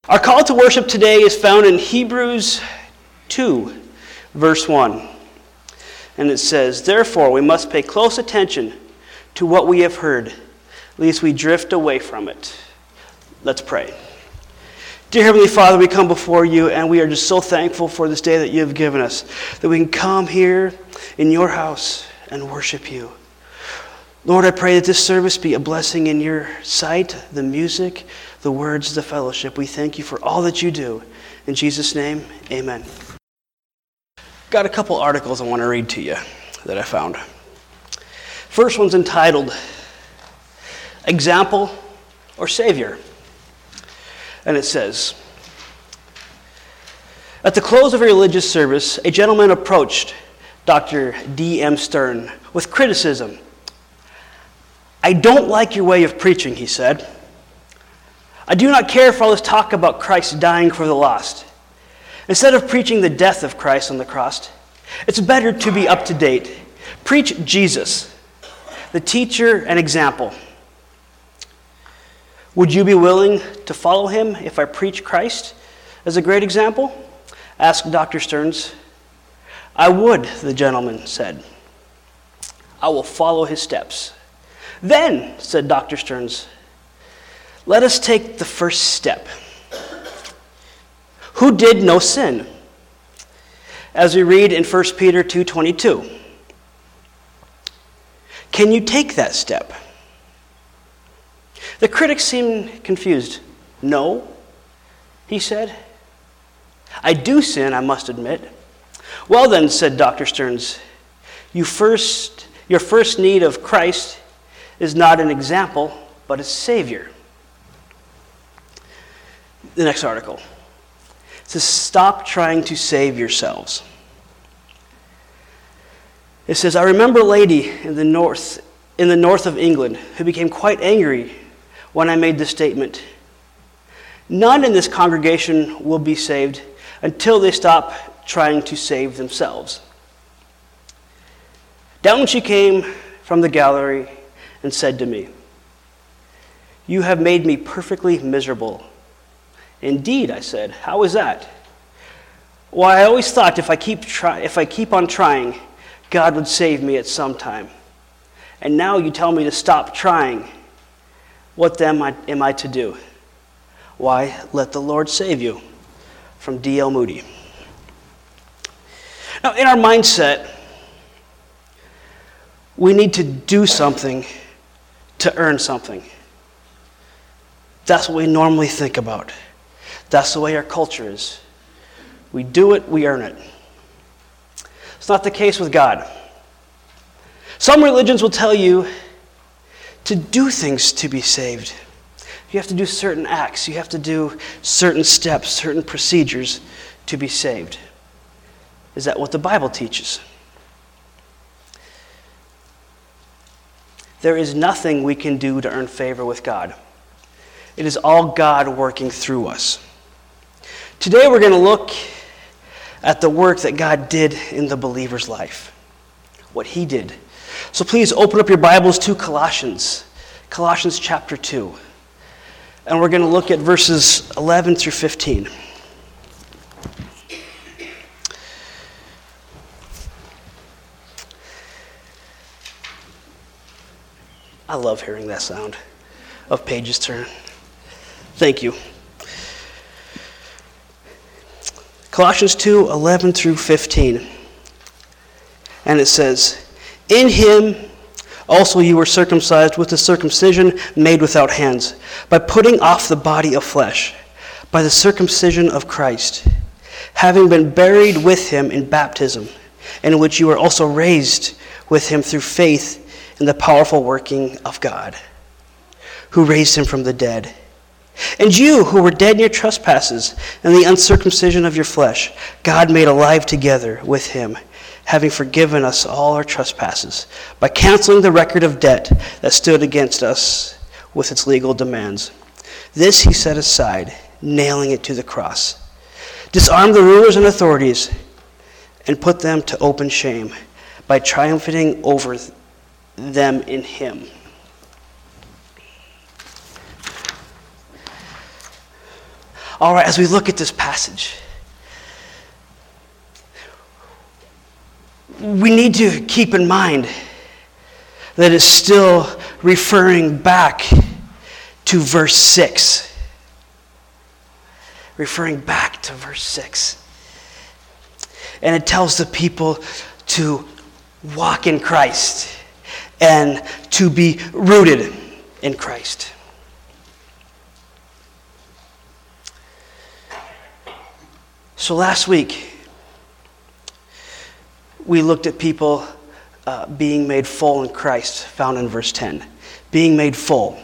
Our call to worship today is found in Hebrews 2, verse 1. And it says, "Therefore we must pay close attention to what we have heard, lest we drift away from it." Let's pray. Dear Heavenly Father, we come before you, and we are just so thankful for this day that you have given us, that we can come here in your house and worship you. Lord, I pray that this service be a blessing in your sight, the music, the words, the fellowship. We thank you for all that you do. In Jesus' name, amen. Got a couple articles I want to read to you that I found. First one's entitled, "Example or Savior?" And it says, "At the close of a religious service, a gentleman approached Dr. D.M. Stern with criticism. 'I don't like your way of preaching,' he said. 'I do not care for all this talk about Christ dying for the lost. Instead of preaching the death of Christ on the cross, it's better to be up to date. Preach Jesus, the teacher and example. Would you be willing to follow him if I preach Christ as a great example?' asked Dr. Stearns. 'I would,' the gentleman said. 'I will follow his steps.' 'Then,' said Dr. Stearns, 'let us take the first step. Who did no sin?' As we read in 1 Peter 2:22. Can you take that step?' The critic seemed confused. 'No,' he said. 'I do sin, I must admit.' 'Well then,' said Dr. Stearns, your first need of Christ is not an example, but a Savior.'" The next article says, "Stop trying to save yourselves." It says, "I remember a lady in the north of England who became quite angry when I made this statement. 'None in this congregation will be saved until they stop trying to save themselves.' Down she came from the gallery and said to me, 'You have made me perfectly miserable.' 'Indeed,' I said. 'How is that?' 'Why, I always thought if I keep on trying, God would save me at some time. And now you tell me to stop trying. What then am I to do?' 'Why, let the Lord save you.'" From D.L. Moody. Now, in our mindset, we need to do something to earn something. That's what we normally think about. That's the way our culture is. We do it, we earn it. It's not the case with God. Some religions will tell you to do things to be saved. You have to do certain acts. You have to do certain steps, certain procedures to be saved. Is that what the Bible teaches? There is nothing we can do to earn favor with God. It is all God working through us. Today we're going to look at the work that God did in the believer's life, what he did. So please open up your Bibles to Colossians chapter 2. And we're going to look at verses 11 through 15. I love hearing that sound of pages turn. Thank you. Colossians 2, 11 through 15. And it says, "In him also you were circumcised with the circumcision made without hands, by putting off the body of flesh, by the circumcision of Christ, having been buried with him in baptism, in which you were also raised with him through faith in the powerful working of God, who raised him from the dead. And you, who were dead in your trespasses and the uncircumcision of your flesh, God made alive together with him, having forgiven us all our trespasses, by canceling the record of debt that stood against us with its legal demands. This he set aside, nailing it to the cross, disarmed the rulers and authorities, and put them to open shame by triumphing over them in him." All right, as we look at this passage, we need to keep in mind that it's still referring back to verse 6. Referring back to verse 6. And it tells the people to walk in Christ and to be rooted in Christ. So last week, we looked at people being made full in Christ, found in verse 10. Being made full.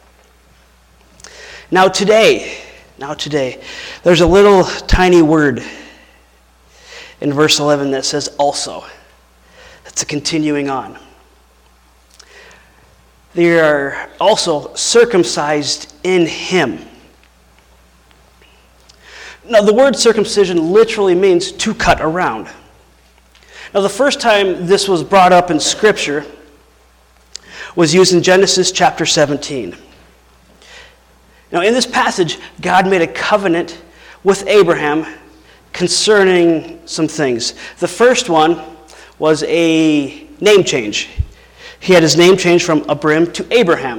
Now today, there's a little tiny word in verse 11 that says also. That's a continuing on. They are also circumcised in him. Now the word circumcision literally means to cut around. Now the first time this was brought up in Scripture was used in Genesis chapter 17. Now in this passage, God made a covenant with Abraham concerning some things. The first one was a name change. He had his name changed from Abram to Abraham.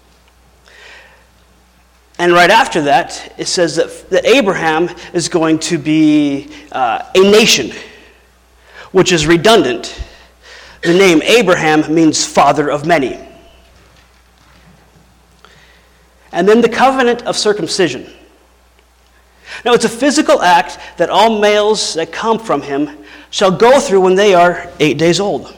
And right after that, it says that Abraham is going to be a nation, which is redundant. The name Abraham means father of many. And then the covenant of circumcision. Now it's a physical act that all males that come from him shall go through when they are 8 days old.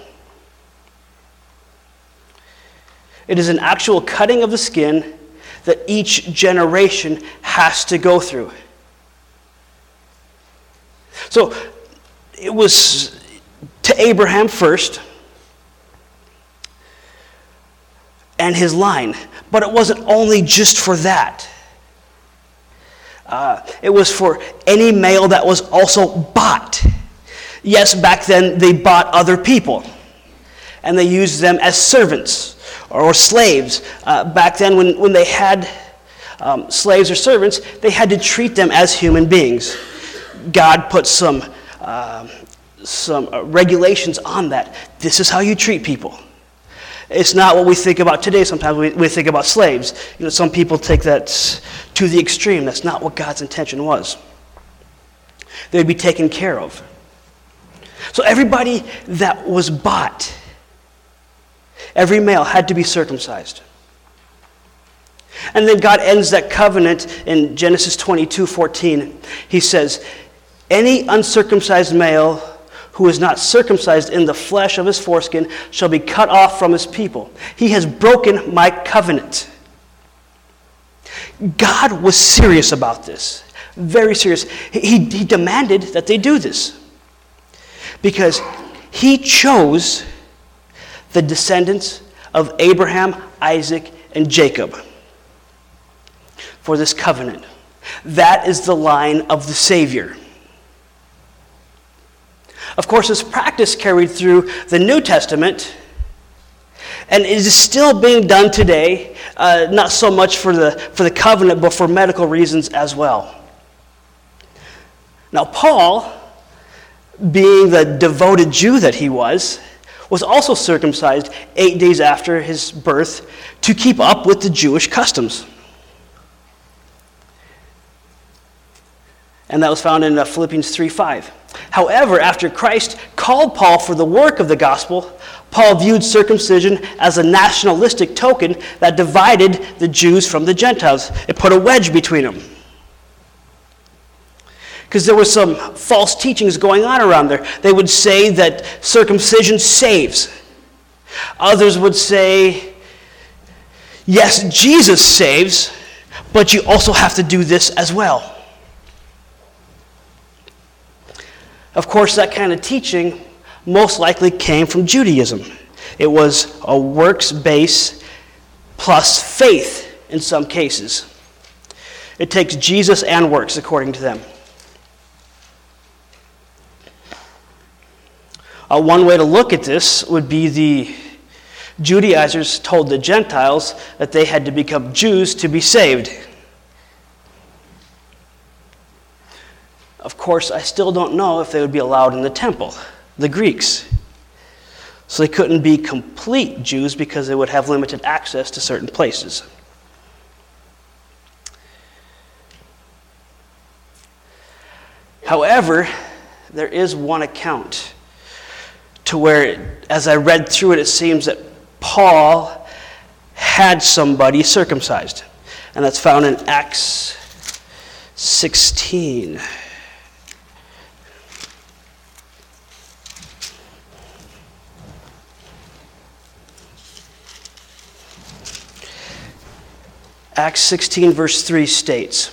It is an actual cutting of the skin that each generation has to go through. So it was to Abraham first and his line, but it wasn't only just for that. It was for any male that was also bought. Yes, back then they bought other people, and they used them as servants or slaves. Back then when they had slaves or servants, they had to treat them as human beings. God put some regulations on that. This is how you treat people. It's not what we think about today. Sometimes we think about slaves. Some people take that to the extreme. That's not what God's intention was. They'd be taken care of. So everybody that was bought, every male had to be circumcised. And then God ends that covenant in Genesis 22:14. He says, any uncircumcised male who is not circumcised in the flesh of his foreskin shall be cut off from his people. He has broken my covenant. God was serious about this. Very serious. He demanded that they do this. Because he chose the descendants of Abraham, Isaac, and Jacob for this covenant. That is the line of the Savior. Of course, this practice carried through the New Testament, and it is still being done today, not so much for the covenant, but for medical reasons as well. Now, Paul, being the devoted Jew that he was also circumcised 8 days after his birth to keep up with the Jewish customs. And that was found in Philippians 3:5. However, after Christ called Paul for the work of the gospel, Paul viewed circumcision as a nationalistic token that divided the Jews from the Gentiles. It put a wedge between them. Because there were some false teachings going on around there. They would say that circumcision saves. Others would say, yes, Jesus saves, but you also have to do this as well. Of course, that kind of teaching most likely came from Judaism. It was a works base plus faith in some cases. It takes Jesus and works according to them. One way to look at this would be the Judaizers told the Gentiles that they had to become Jews to be saved. Of course, I still don't know if they would be allowed in the temple, the Greeks. So they couldn't be complete Jews because they would have limited access to certain places. However, there is one account to where, as I read through it, it seems that Paul had somebody circumcised. And that's found in Acts 16. Acts 16 verse 3 states,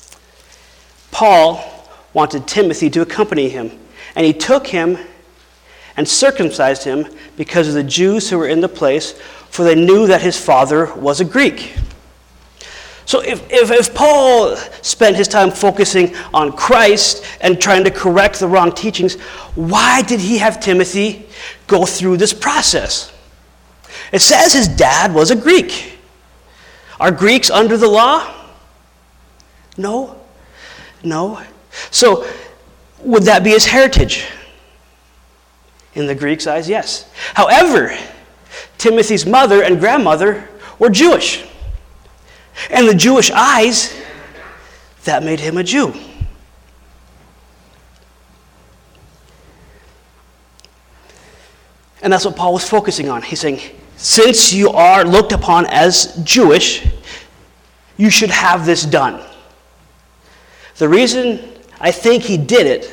Paul wanted Timothy to accompany him, and he took him and circumcised him because of the Jews who were in the place, for they knew that his father was a Greek. So if Paul spent his time focusing on Christ and trying to correct the wrong teachings, why did he have Timothy go through this process? It says his dad was a Greek. Are Greeks under the law? No. So, would that be his heritage? In the Greeks' eyes, yes. However, Timothy's mother and grandmother were Jewish. In the Jewish eyes, that made him a Jew. And that's what Paul was focusing on. He's saying, since you are looked upon as Jewish, you should have this done. The reason I think he did it,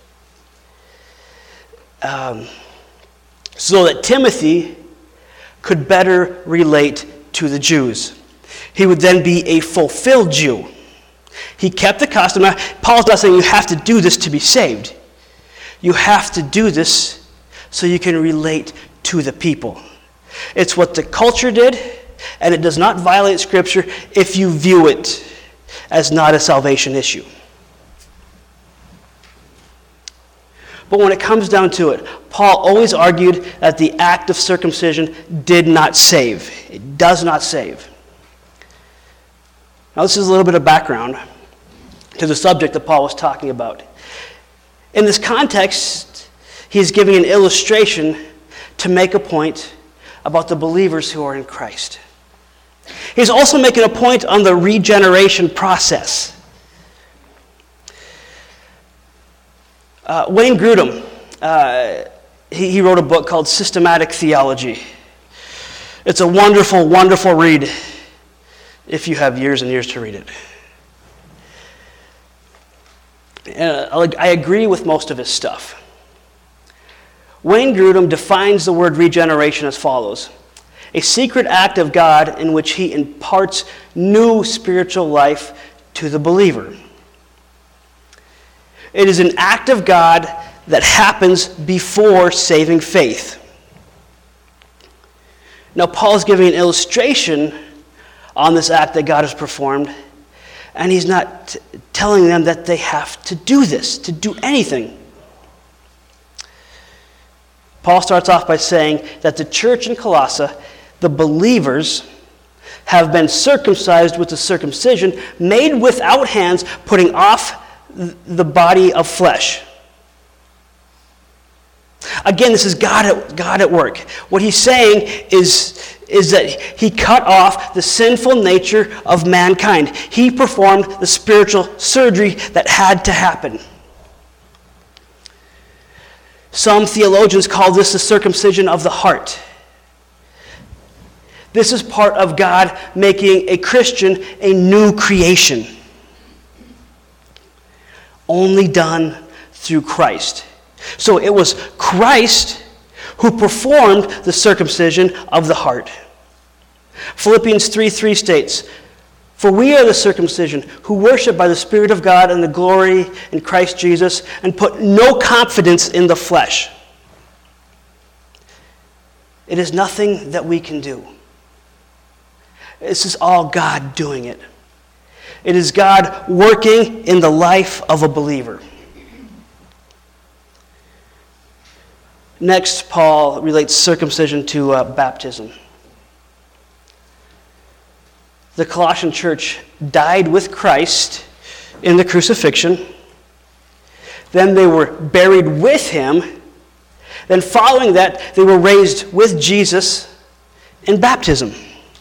so that Timothy could better relate to the Jews. He would then be a fulfilled Jew. He kept the custom. Now, Paul's not saying you have to do this to be saved. You have to do this so you can relate to the people. It's what the culture did, and it does not violate Scripture if you view it as not a salvation issue. But when it comes down to it, Paul always argued that the act of circumcision did not save. It does not save. Now, this is a little bit of background to the subject that Paul was talking about. In this context, he's giving an illustration to make a point about the believers who are in Christ. He's also making a point on the regeneration process. Wayne Grudem, he wrote a book called Systematic Theology. It's a wonderful, wonderful read if you have years and years to read it. I agree with most of his stuff. Wayne Grudem defines the word regeneration as follows: a secret act of God in which he imparts new spiritual life to the believer. It is an act of God that happens before saving faith. Now, Paul is giving an illustration on this act that God has performed, and he's not telling them that they have to do this, to do anything. Paul starts off by saying that the church in Colossae, the believers, have been circumcised with the circumcision made without hands, putting off the body of flesh. Again, this is God at work. What he's saying is that he cut off the sinful nature of mankind. He performed the spiritual surgery that had to happen. Some theologians call this the circumcision of the heart. This is part of God making a Christian a new creation. Only done through Christ. So it was Christ who performed the circumcision of the heart. Philippians 3:3 states, "For we are the circumcision who worship by the Spirit of God and the glory in Christ Jesus and put no confidence in the flesh." It is nothing that we can do. This is all God doing it. It is God working in the life of a believer. Next, Paul relates circumcision to baptism. The Colossian church died with Christ in the crucifixion, Then they were buried with him. Then following that, they were raised with Jesus in baptism.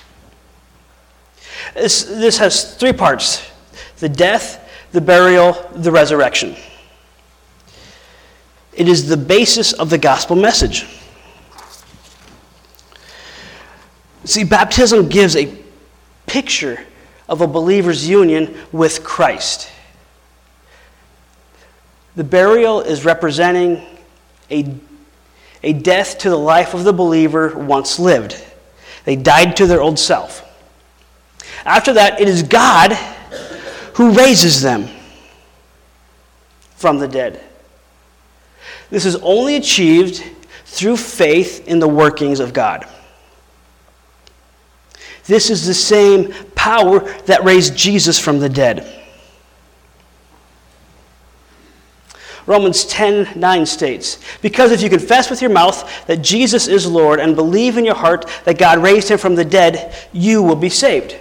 This has three parts: the death, the burial, the resurrection. It is the basis of the gospel message. See, baptism gives a picture of a believer's union with Christ. The burial is representing a death to the life of the believer once lived. They died to their old self. After that, it is God who raises them from the dead. This is only achieved through faith in the workings of God. This is the same power that raised Jesus from the dead. Romans 10:9 states, "Because if you confess with your mouth that Jesus is Lord and believe in your heart that God raised him from the dead, you will be saved."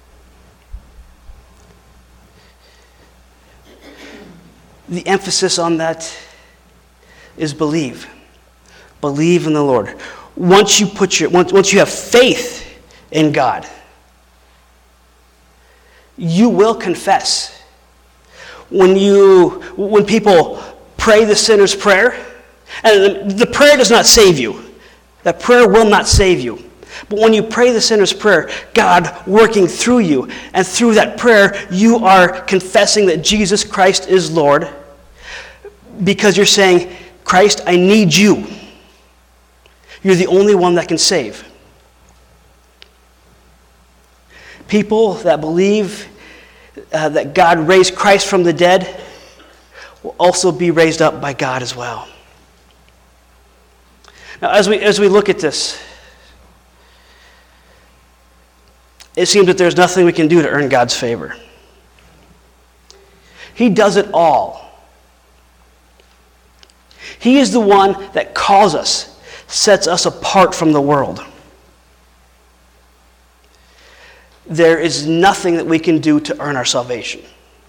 The emphasis on that is believe. Believe in the Lord. Once you have faith in God, you will confess. When people pray the sinner's prayer, and the prayer does not save you. That prayer will not save you. But when you pray the sinner's prayer, God working through you, and through that prayer, you are confessing that Jesus Christ is Lord, because you're saying, Christ, I need you. You're the only one that can save. People that believe that God raised Christ from the dead will also be raised up by God as well. Now, as we look at this, it seems that there's nothing we can do to earn God's favor. He does it all. He is the one that calls us, sets us apart from the world. There is nothing that we can do to earn our salvation.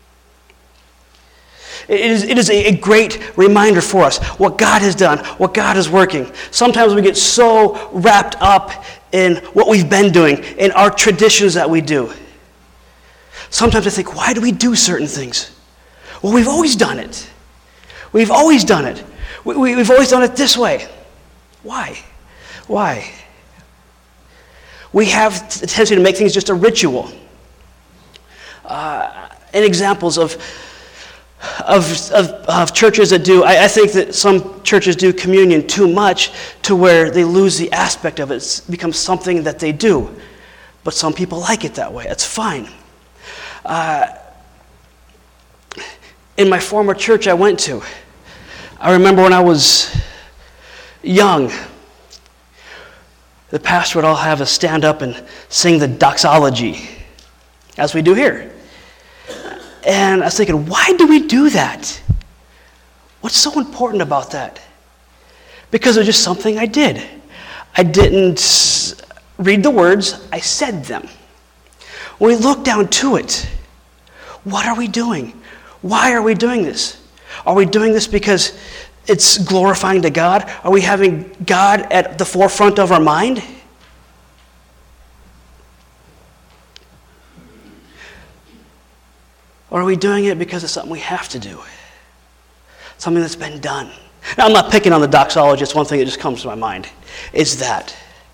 It is a great reminder for us what God has done, what God is working. Sometimes we get so wrapped up in what we've been doing, in our traditions that we do. Sometimes I think, why do we do certain things? Well, we've always done it. We've always done it. We've always done it this way. Why? Why? We have a tendency to make things just a ritual. And examples of churches that do, I think that some churches do communion too much to where they lose the aspect of it. It becomes something that they do. But some people like it that way. That's fine. In my former church I went to, I remember when I was young, the pastor would all have us stand up and sing the doxology, as we do here. And I was thinking, why do we do that? What's so important about that? Because it was just something I did. I didn't read the words, I said them. When we look down to it, what are we doing? Why are we doing this? Are we doing this because it's glorifying to God? Are we having God at the forefront of our mind? Or are we doing it because it's something we have to do? Something that's been done. Now, I'm not picking on the doxology. It's one thing that just comes to my mind. It's that.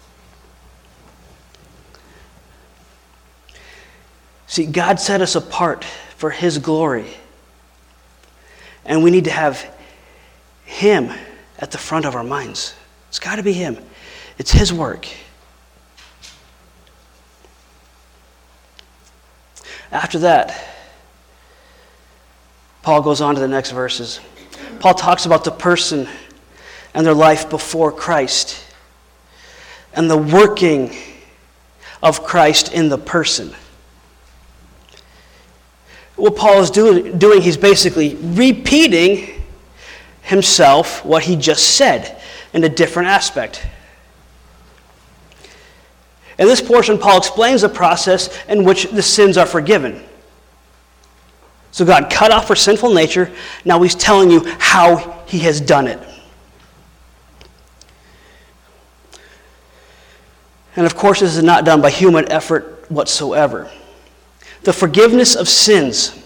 See, God set us apart for His glory. And we need to have Him at the front of our minds. It's got to be Him. It's His work. After that, Paul goes on to the next verses. Paul talks about the person and their life before Christ and the working of Christ in the person. What Paul is doing, he's basically repeating himself, what he just said, in a different aspect. In this portion, Paul explains the process in which the sins are forgiven. So God cut off our sinful nature. Now he's telling you how he has done it. And of course, this is not done by human effort whatsoever. The forgiveness of sins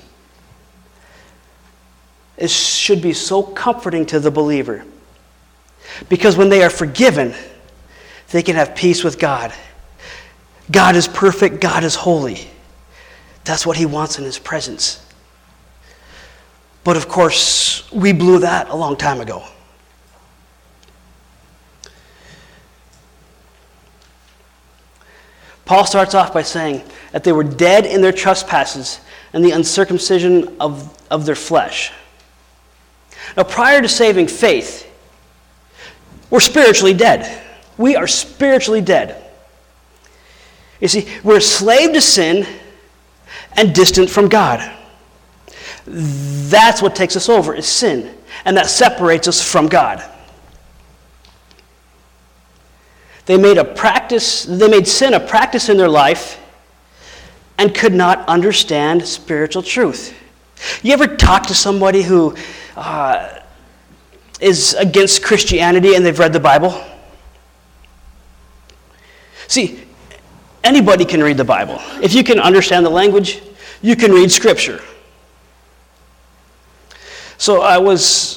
should be so comforting to the believer. Because when they are forgiven, they can have peace with God. God is perfect. God is holy. That's what he wants in his presence. But of course, we blew that a long time ago. Paul starts off by saying that they were dead in their trespasses and the uncircumcision of their flesh. Now, prior to saving faith, we're spiritually dead. We are spiritually dead. You see, we're a slave to sin and distant from God. That's what takes us over, is sin. And that separates us from God. They made sin a practice in their life and could not understand spiritual truth. You ever talk to somebody who is against Christianity and they've read the Bible? See, anybody can read the Bible. If you can understand the language, you can read Scripture. So I was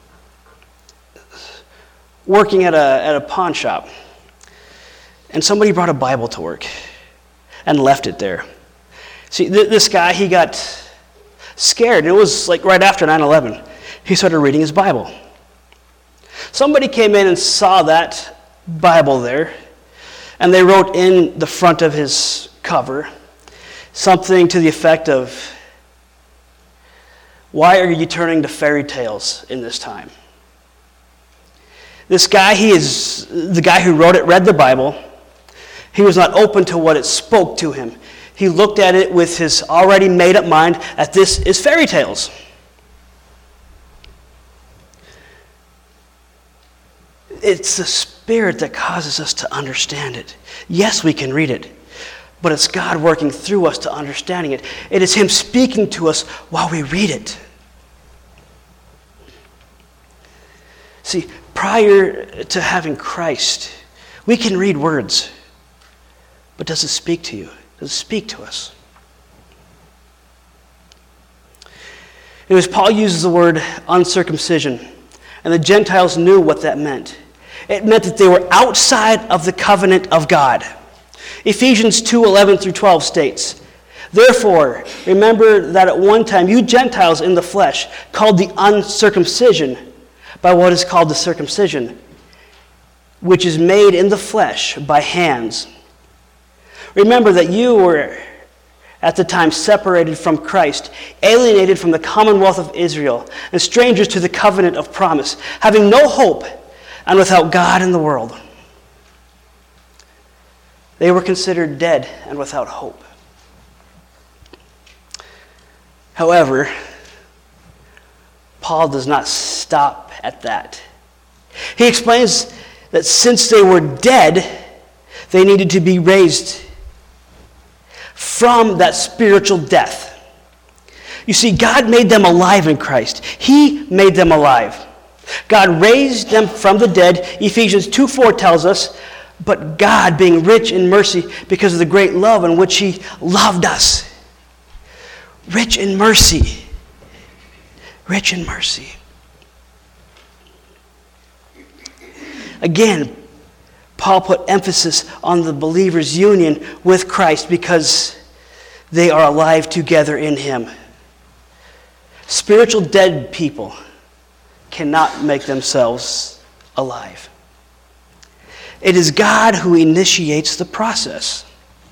working at a pawn shop, and somebody brought a Bible to work and left it there. See, this guy, he got scared. It was like right after 9/11. He started reading his Bible. Somebody came in and saw that Bible there, and they wrote in the front of his cover something to the effect of, "Why are you turning to fairy tales in this time?" This guy, the guy who wrote it, read the Bible. He was not open to what it spoke to him. He looked at it with his already made-up mind that this is fairy tales. It's the Spirit that causes us to understand it. Yes, we can read it, but it's God working through us to understanding it. It is him speaking to us while we read it. See, prior to having Christ, we can read words, but does it speak to you? Does it speak to us? Anyways, Paul uses the word uncircumcision, and the Gentiles knew what that meant. It meant that they were outside of the covenant of God. Ephesians 2:11-12 states, "Therefore, remember that at one time you Gentiles in the flesh, called the uncircumcision by what is called the circumcision, which is made in the flesh by hands. Remember that you were at the time separated from Christ, alienated from the commonwealth of Israel, and strangers to the covenant of promise, having no hope and without God in the world." They were considered dead and without hope. However, Paul does not stop at that. He explains that since they were dead, they needed to be raised from that spiritual death. You see, God made them alive in Christ. He made them alive. God raised them from the dead. Ephesians 2:4 tells us, "But God, being rich in mercy because of the great love in which he loved us." Rich in mercy. Rich in mercy. Again, Paul put emphasis on the believer's union with Christ because they are alive together in him. Spiritual dead people cannot make themselves alive. It is God who initiates the process.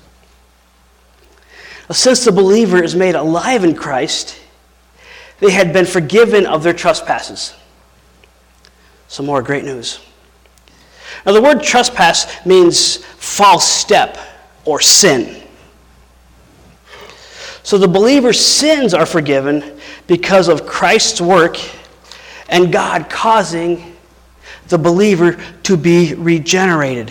Since the believer is made alive in Christ, they had been forgiven of their trespasses. Some more great news. Now, the word trespass means false step or sin. So the believer's sins are forgiven because of Christ's work and God causing the believer to be regenerated.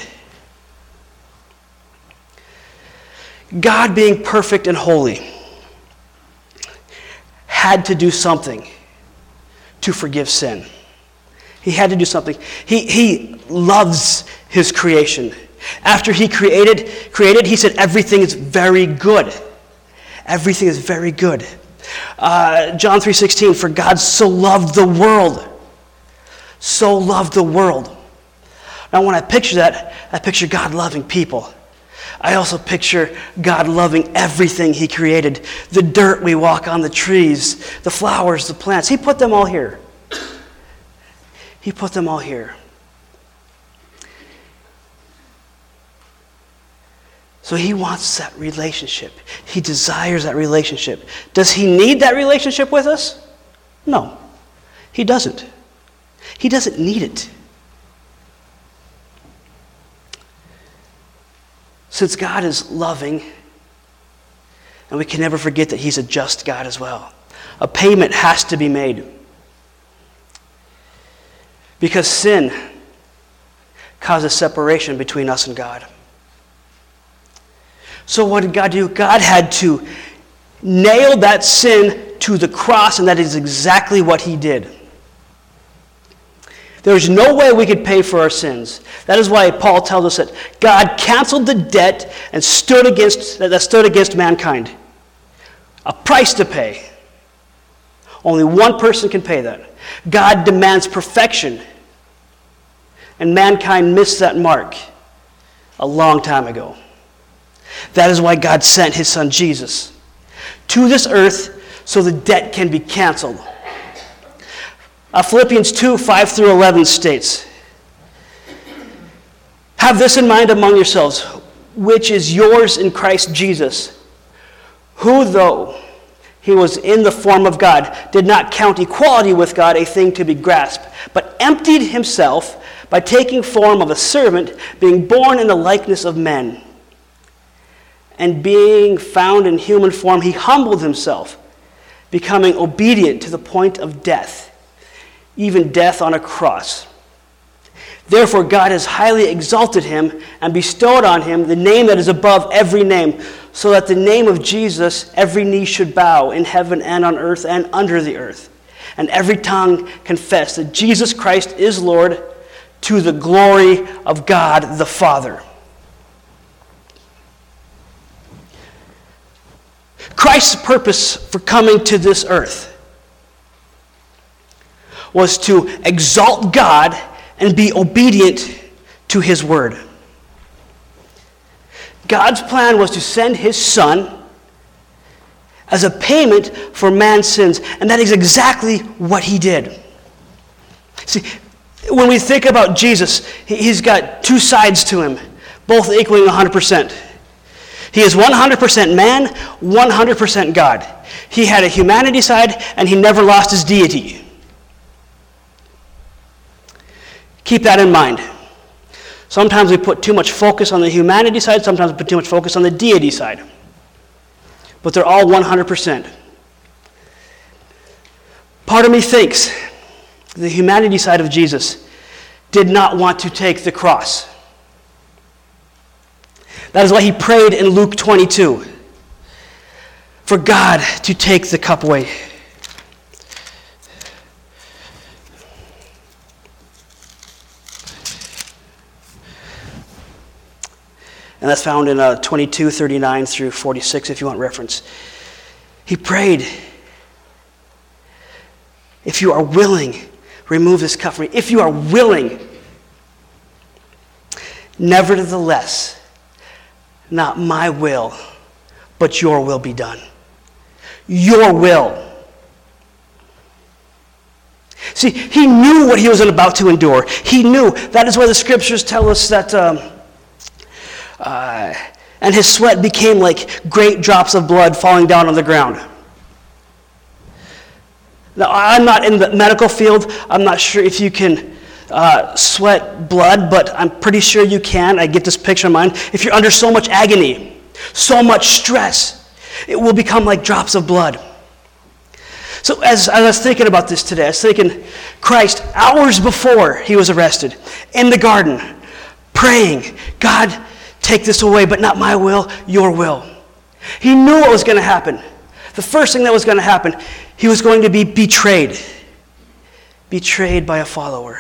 God being perfect and holy had to do something to forgive sin. He had to do something. He loves his creation. After he created, he said everything is very good. Everything is very good. John 3:16, for God so loved the world. So loved the world. Now when I picture that, I picture God loving people. I also picture God loving everything he created. The dirt we walk on, the trees, the flowers, the plants. He put them all here. He put them all here. So he wants that relationship. He desires that relationship. Does he need that relationship with us? No, he doesn't. He doesn't need it. Since God is loving, and we can never forget that he's a just God as well, a payment has to be made. Because sin causes separation between us and God. So what did God do? God had to nail that sin to the cross, and that is exactly what he did. There's no way we could pay for our sins. That is why Paul tells us that God canceled the debt and stood against mankind. A price to pay. Only one person can pay that. God demands perfection. And mankind missed that mark a long time ago. That is why God sent his son Jesus to this earth so the debt can be canceled. Philippians 2:5-11 states, have this in mind among yourselves, which is yours in Christ Jesus, who though he was in the form of God, did not count equality with God a thing to be grasped, but emptied himself by taking form of a servant, being born in the likeness of men. And being found in human form, he humbled himself, becoming obedient to the point of death, even death on a cross. Therefore God has highly exalted him and bestowed on him the name that is above every name, so that the name of Jesus every knee should bow in heaven and on earth and under the earth, and every tongue confess that Jesus Christ is Lord, to the glory of God the Father. Christ's purpose for coming to this earth was to exalt God and be obedient to his word. God's plan was to send his son as a payment for man's sins, and that is exactly what he did. See, when we think about Jesus, he's got two sides to him, both equaling 100%. He is 100% man, 100% God. He had a humanity side, and he never lost his deity. Keep that in mind. Sometimes we put too much focus on the humanity side, sometimes we put too much focus on the deity side. But they're all 100%. Part of me thinks the humanity side of Jesus did not want to take the cross. That is why he prayed in Luke 22 for God to take the cup away. And that's found in 22:39-46 if you want reference. He prayed, if you are willing, remove this cup from me. If you are willing, nevertheless, not my will, but your will be done. Your will. See, he knew what he was about to endure. He knew. That is why the scriptures tell us that, and his sweat became like great drops of blood falling down on the ground. Now, I'm not in the medical field. I'm not sure if you can sweat blood, but I'm pretty sure you can. I get this picture in mind. If you're under so much agony, so much stress, it will become like drops of blood. So as I was thinking about this today, I was thinking Christ, hours before he was arrested, in the garden, praying, God, take this away, but not my will, your will. He knew what was going to happen. The first thing that was going to happen, He was going to be betrayed. Betrayed by a follower.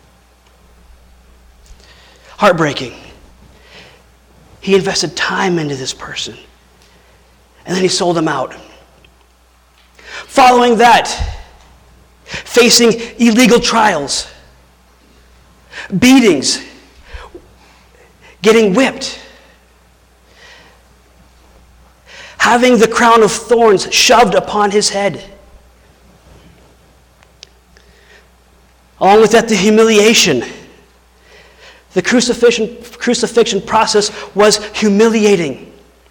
Heartbreaking. He invested time into this person. And then he sold him out. Following that, facing illegal trials, beatings, getting whipped, having the crown of thorns shoved upon his head. Along with that, the humiliation. The crucifixion process was humiliating,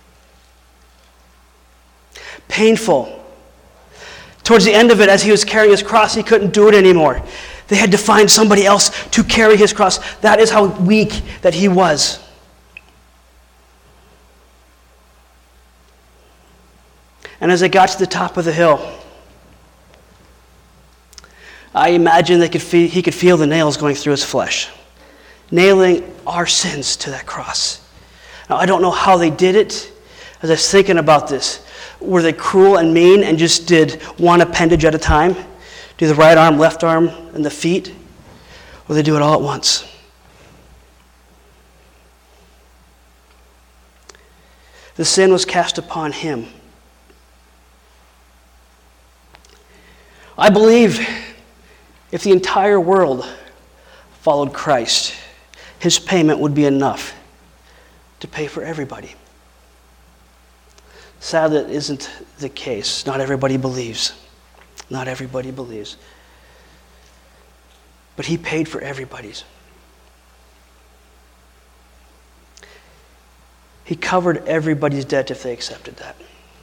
painful. Towards the end of it, as he was carrying his cross, he couldn't do it anymore. They had to find somebody else to carry his cross. That is how weak that he was. And as they got to the top of the hill, I imagine he could feel the nails going through his flesh, nailing our sins to that cross. Now, I don't know how they did it. As I was thinking about this, were they cruel and mean and just did one appendage at a time? Do the right arm, left arm, and the feet? Or they do it all at once? The sin was cast upon him. I believe if the entire world followed Christ, his payment would be enough to pay for everybody. Sadly, that isn't the case. Not everybody believes. Not everybody believes. But he paid for everybody's. He covered everybody's debt if they accepted that.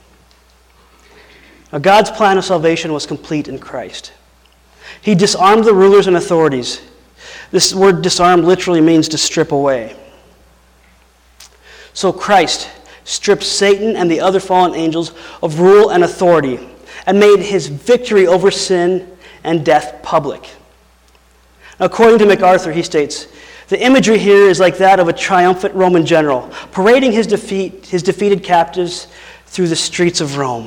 Now, God's plan of salvation was complete in Christ. He disarmed the rulers and authorities. This word disarm literally means to strip away. So Christ stripped Satan and the other fallen angels of rule and authority and made his victory over sin and death public. Now, according to MacArthur, he states, the imagery here is like that of a triumphant Roman general parading his defeated captives through the streets of Rome.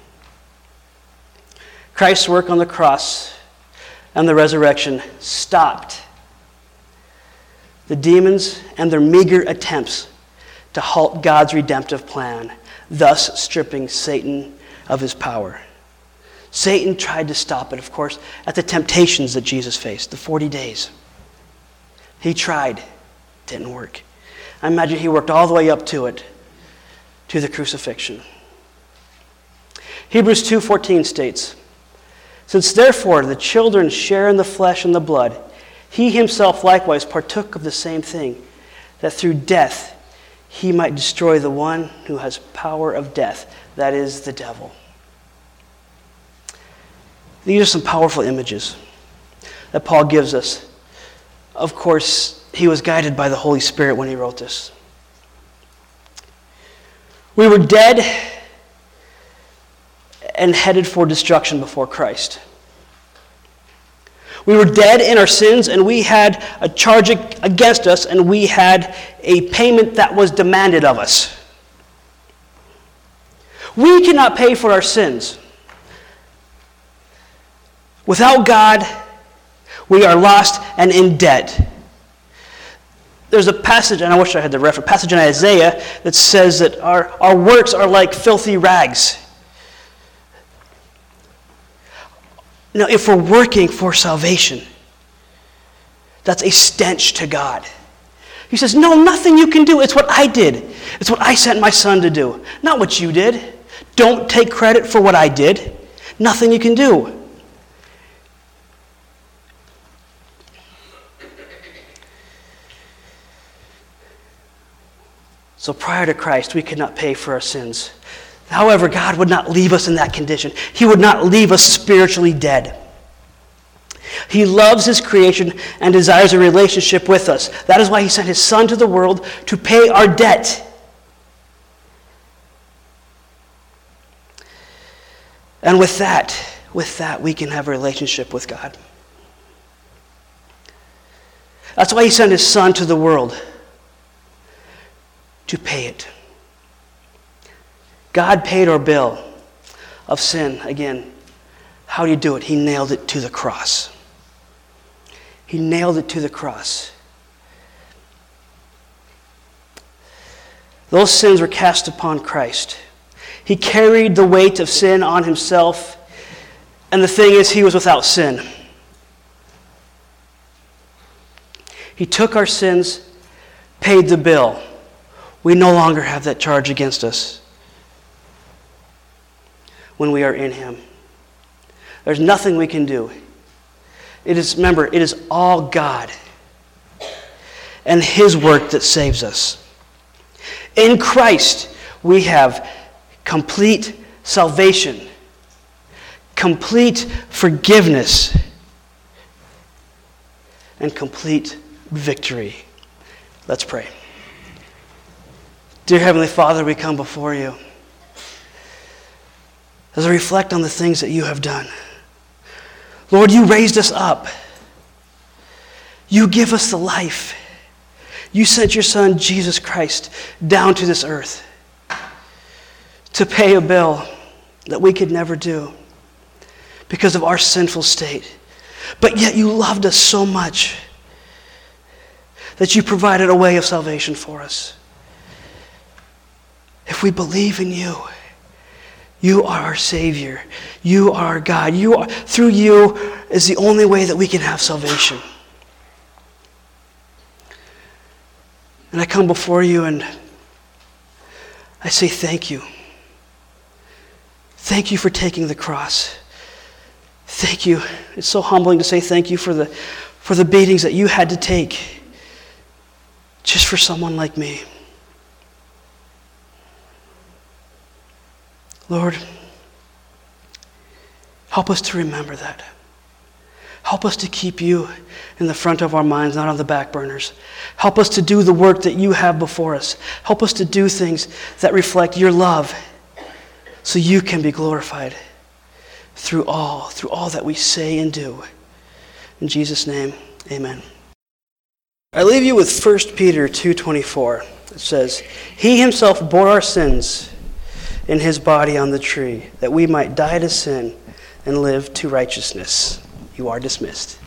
Christ's work on the cross and the resurrection stopped the demons and their meager attempts to halt God's redemptive plan, thus stripping Satan of his power. Satan tried to stop it, of course, at the temptations that Jesus faced, the 40 days. He tried. Didn't work. I imagine he worked all the way up to it, to the crucifixion. Hebrews 2:14 states, since therefore the children share in the flesh and the blood, he himself likewise partook of the same thing, that through death he might destroy the one who has power of death, that is, the devil. These are some powerful images that Paul gives us. Of course, he was guided by the Holy Spirit when he wrote this. We were dead and headed for destruction before Christ. We were dead in our sins, and we had a charge against us, and we had a payment that was demanded of us. We cannot pay for our sins. Without God, we are lost and in debt. There's a passage, and I wish I had the reference, passage in Isaiah that says that our works are like filthy rags. Now, if we're working for salvation, that's a stench to God. He says, no, nothing you can do. It's what I did. It's what I sent my son to do, not what you did. Don't take credit for what I did. Nothing you can do. So prior to Christ, we could not pay for our sins. However, God would not leave us in that condition. He would not leave us spiritually dead. He loves his creation and desires a relationship with us. That is why he sent his son to the world to pay our debt. And with that, we can have a relationship with God. That's why he sent his son to the world, to pay it. God paid our bill of sin, again, How did he do it? He nailed it to the cross. He nailed it to the cross. Those sins were cast upon Christ. He carried the weight of sin on himself, and the thing is, he was without sin. He took our sins, paid the bill. We no longer have that charge against us when we are in him. There's nothing we can do. Remember, it is all God and his work that saves us. In Christ, we have complete salvation, complete forgiveness, and complete victory. Let's pray. Dear Heavenly Father, we come before you as I reflect on the things that you have done. Lord, you raised us up. You give us the life. You sent your Son, Jesus Christ, down to this earth to pay a bill that we could never do because of our sinful state. But yet you loved us so much that you provided a way of salvation for us. If we believe in you, you are our Savior. You are our God. Through you is the only way that we can have salvation. And I come before you and I say thank you. Thank you for taking the cross. Thank you. It's so humbling to say thank you for the beatings that you had to take just for someone like me. Lord, help us to remember that. Help us to keep you in the front of our minds, not on the back burners. Help us to do the work that you have before us. Help us to do things that reflect your love so you can be glorified through all that we say and do. In Jesus' name, amen. I leave you with 1 Peter 2:24. It says, "He himself bore our sins in his body on the tree, that we might die to sin and live to righteousness." You are dismissed.